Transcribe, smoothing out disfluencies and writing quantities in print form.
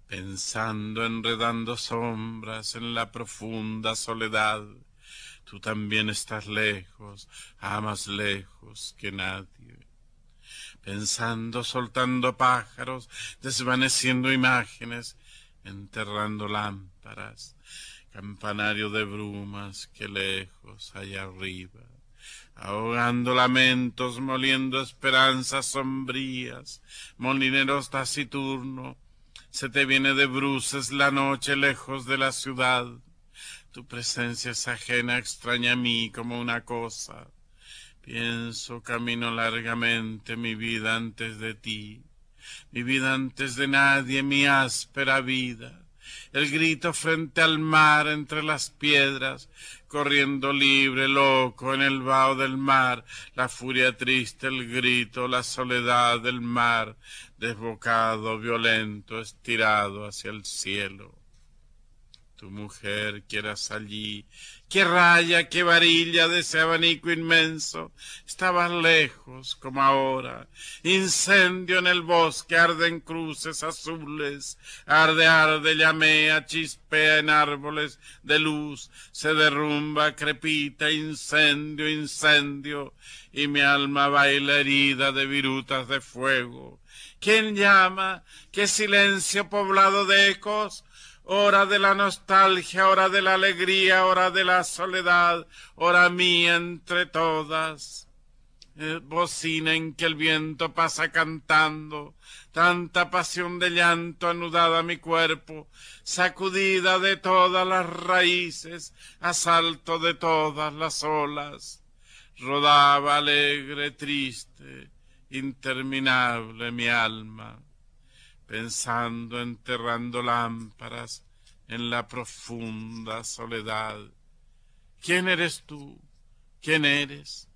Pensando, enredando sombras en la profunda soledad. Tú también estás lejos, más lejos que nadie. Pensando, soltando pájaros, desvaneciendo imágenes, enterrando lámparas, campanario de brumas que lejos allá arriba, ahogando lamentos, moliendo esperanzas sombrías, molineros taciturno, se te viene de bruces la noche lejos de la ciudad. Tu presencia es ajena, extraña a mí como una cosa. Pienso, camino largamente mi vida antes de ti, mi vida antes de nadie, mi áspera vida. El grito frente al mar entre las piedras, corriendo libre, loco en el vaho del mar, la furia triste, el grito, la soledad del mar, desbocado, violento, estirado hacia el cielo. Tu mujer, quieras allí, qué raya, qué varilla de ese abanico inmenso, estabas lejos como ahora. Incendio en el bosque, arden cruces azules, arde, arde, llamea, chispea en árboles de luz, se derrumba, crepita, incendio, incendio, y mi alma baila herida de virutas de fuego. ¿Quién llama? ¿Qué silencio poblado de ecos? Hora de la nostalgia, hora de la alegría, hora de la soledad, hora mía entre todas. Bocina en que el viento pasa cantando, tanta pasión de llanto anudada a mi cuerpo, sacudida de todas las raíces, asalto de todas las olas. Rodaba alegre, triste, interminable mi alma, pensando, enterrando lámparas en la profunda soledad. ¿Quién eres tú? ¿Quién eres?